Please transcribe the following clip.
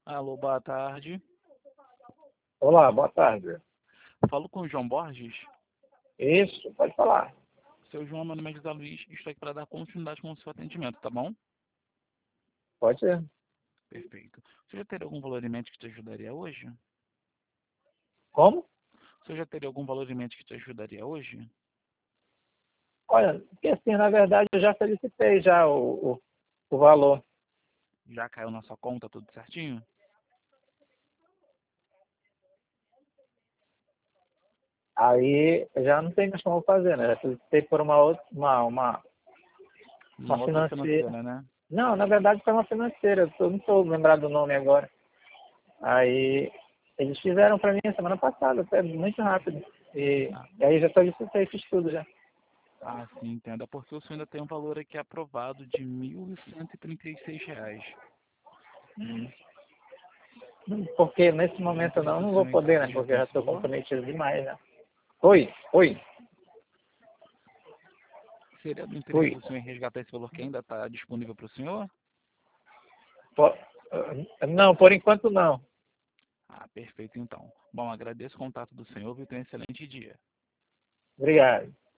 Alô, boa tarde. Olá, boa tarde. Falo com o João Borges. Isso, pode falar. Seu João, meu nome é José Luiz e estou aqui para dar continuidade com o seu atendimento, tá bom? Pode ser. Perfeito. Você já teria algum valor em mente que te ajudaria hoje? Como? Você já teria algum valor em mente que te ajudaria hoje? Olha, porque assim, na verdade, eu já solicitei já o valor. Já caiu na sua conta tudo certinho? Aí já não tem mais como fazer, né? Já solicitei por uma outra, uma Uma outra financeira. financeira, né? Não, na verdade foi uma financeira, eu não estou lembrado do nome agora. Aí eles fizeram para mim semana passada, até muito rápido. Ah, E aí já solicitei esse estudo já. sim, entenda. Porque o senhor ainda tem um valor aqui aprovado de R$ 1.136. Porque nesse Seria momento eu interesse não do vou senhor em poder, fazer né? isso Porque com eu já o estou senhor? comprometido demais, né? Oi, Seria do interesse oi. do senhor em resgatar esse valor que ainda está disponível para o senhor? Po- Não, por enquanto não. Perfeito então. Bom, agradeço o contato do senhor e tenha um excelente dia. Obrigado.